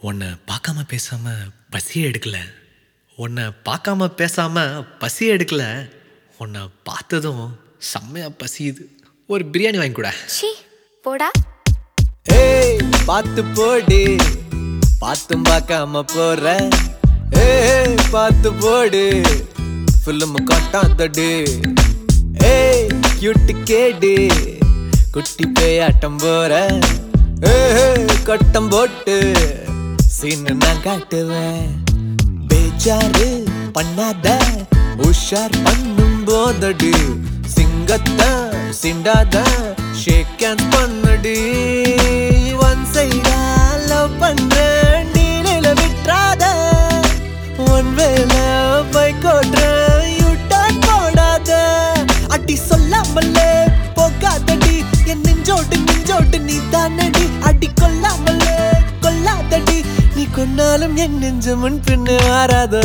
உன்னை பார்க்காம பேசாம பசியே எடுக்கல. உன்னை பார்க்காம பேசாம பசியே எடுக்கல. உன்னை பார்த்ததும் செம்மையா பசியுது. ஒரு பிரியாணி வாங்கி கூட. சி போடா. ஏய் பாத்து போடு, பாத்தும் பார்க்காம போற. ஏய் பாத்து போடு, ஃபில்ம் காட்டாதடு. ஏய் கியூட் கேடு, குட்டி பேயாட்டம் போற. ஏய் கட்டம் போட்டு சீனு நான் காட்டுவேன். பேஜாரு பண்ணாத, உஷார் பண்ணும் போதடு. சிங்கத்த சிண்டாத, ஷேக் ஹேண்ட் பண்ணடி. ஒன் சைடா லவ் பண்றேன், டீலில விட்றாத. ஒன் வேல பைக் ஓட்டுறேன், யூ டர்ன் போடாத. அடி சொல்லாமலே போகாதடி, என் நெஞ்சோடு நெஞ்சோடு நீ தானடி. அடி கொல்லாமலே கொல்லாதடி, நீ கொன்னாலும் என் நெஞ்சு முன் பின்னு மாறாதோ.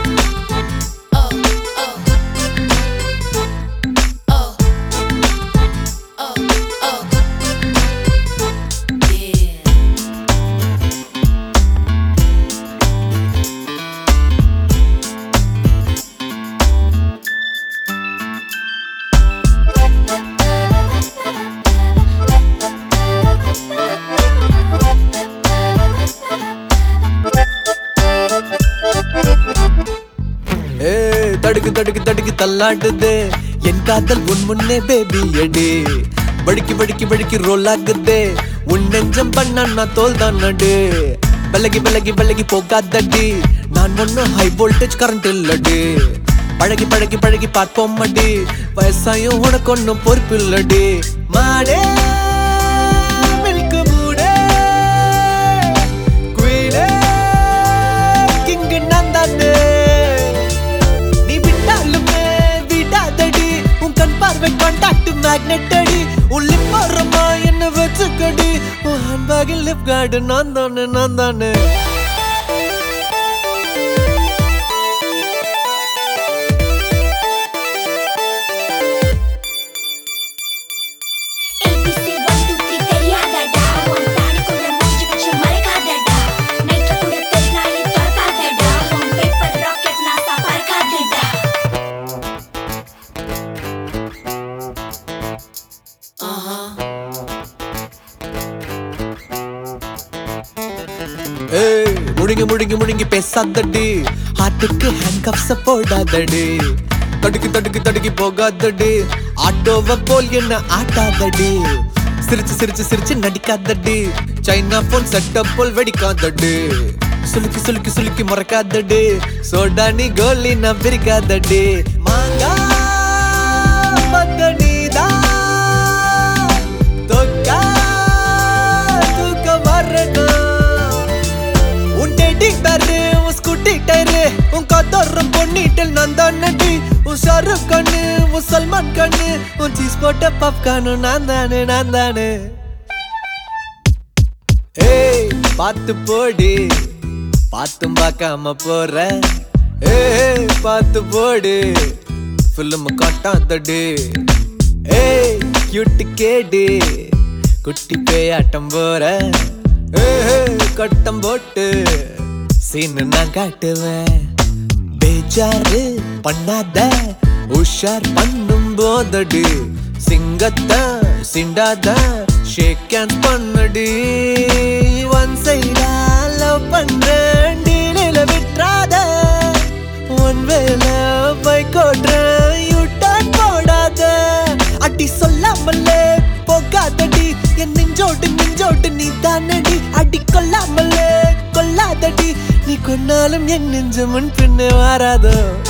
தடுக்கு தடுக்கு தடுக்கு தள்ளாடுது என் காதல் உன் முன்னே பேபி அடி. வழுக்கி வழுக்கி வழுக்கி ரோல் ஆகுது உன் நெஞ்சம் பண்ண நான் தோல் தான் நடு. விலகி விலகி விலகி போகாதடி, நான் ஒன்னும் ஹை வோல்டேஜ் கரண்ட் இல்லடி. பழகி பழகி பழகி பார்ப்போம் அடி, வயசாயும் உனக்கு ஒன்னும் பொறுப்பு இல்லடி. மாடே மில்க் மூடே, குயிலே கிங்கு நான் தானே. கான்டாக்ட் மேக்னெட் அடி, உன் லிப் ஓரமா என்ன வச்சுக்கடி. உன் ஹேண்ட்பேக்கில் லிப் கார்டு நான் தானே நான் தானே. ஏய் முழுங்கி முழுங்கி முழுங்கி பேசாதடி, ஹார்ட்டுக்கு ஹேண்ட் கப்ஸ் போடாதடி. தடுக்கி தடுக்கி தடுக்கி போகாதடி, ஆட்டோவை போல் என்ன ஆட்டாதடி. சிரிச்சு சிரிச்சு சிரிச்சு நடிக்காதடி, சைனா போன் செட்டப் போல் வெடிக்காதடி. சுலுக்கி சுலுக்கி சுலுக்கி மறக்காதடி, சோடா நீ கோலி நான் பிரிக்காதடி. மாங்கா மதனிதா தொக்கா தூக்க வரணும். உன் ஸ்கூட்டி டயரு, உன் கதோரம் பொன்னிட்டல் நான் தானடி. உன் ஷாருக் கண்ணு, உன் சல்மான் கண்ணு, உன் சீஸ் போட்ட பாப்கார்னு நான் தானே நான் தானே. ஏய் பாத்து போடு, பாத்தும் பார்க்காம போற. ஏய் பாத்து போடு, ஃபில்ம் காட்டாதடு. ஏய் கியூட் கேடு, குட்டி பேயாட்டம் போற. கட்டம் போட்டு சீனு நான் காட்டுவேன். பேஜாரு பண்ணாத, உஷார் பண்ணும் போதடு. சிங்கத்த சிண்டாத, ஷேக் ஹேண்ட் பண்ணடி. ஒன் சைடா லவ் பண்றேன், டீலில விட்றாத. ஒன் வேல பைக் ஓட்டுறேன், யூ டர்ன் போடாத. அடி சொல்லாமலே போகாதடி, என் நெஞ்சோடு நெஞ்சோடு நீ தானடி. அடி கொல்லாமலே கொல்லாதடி, நீ கொன்னாலும் என் நெஞ்சு முன் பின்னு மாறாதோ.